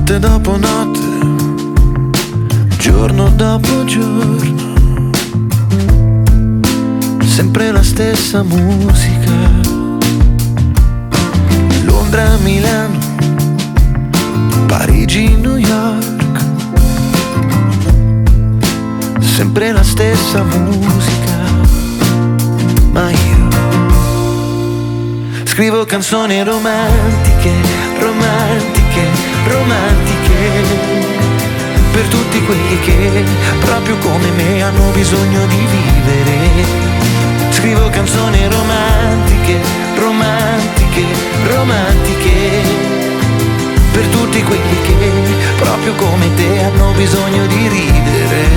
Notte dopo notte, giorno dopo giorno, sempre la stessa musica. Londra, Milano, Parigi, New York, sempre la stessa musica. Ma io scrivo canzoni romantiche, romantiche, romantiche, per tutti quelli che, proprio come me, hanno bisogno di vivere. Scrivo canzoni romantiche, romantiche, romantiche, per tutti quelli che, proprio come te, hanno bisogno di ridere.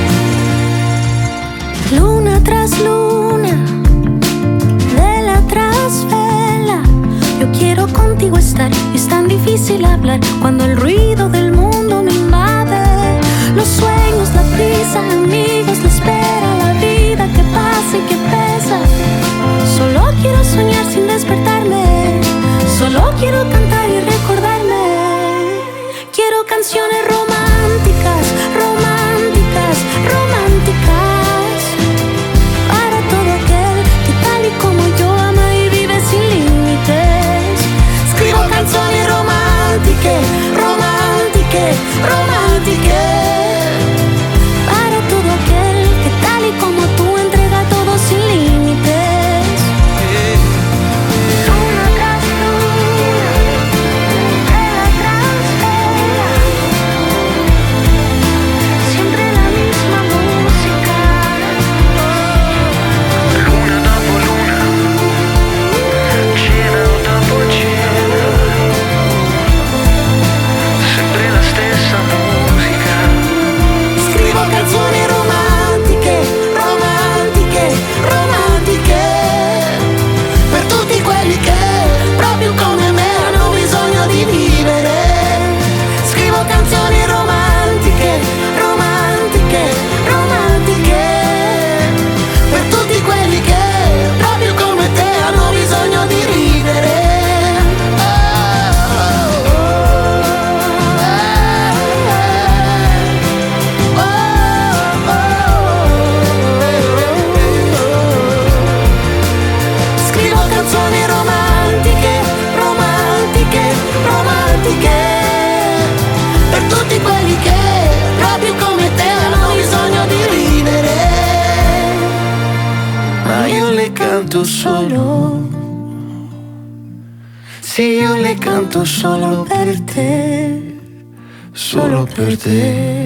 Luna tras luna, vela tras vela, yo quiero contigo estar. Es tan difícil hablar cuando el ruido del mundo me invade. Los sueños, la prisa, amigos, la espera, la vida que pasa y que pesa. Solo quiero soñar sin despertarme, solo quiero cantar y recordarme. Quiero canciones románticas, románticas, románticas, para todo aquel que tal y como yo ama y vive sin límites. Scrivo canzoni romantiche, romantiche, romantiche, para todo aquel que tal y como tú entrega todo sin límites. Luna tras luna, vela tras vela, siempre la misma música. Luna dopo luna, cena dopo cena, sempre la stessa musica. Scrivo canzoni romantiche, romantiche, romantiche, per tutti quelli che, proprio come me, hanno bisogno di vivere. Scrivo canzoni romantiche, romantiche, romantiche, per tutti quelli che, proprio come te, hanno bisogno di ridere. Scrivo canzoni romantiche, romantiche, romantiche, per tutti quelli che, proprio come te, hanno bisogno di ridere. Ma io le canto solo, sì, io le canto solo Per te, solo per te.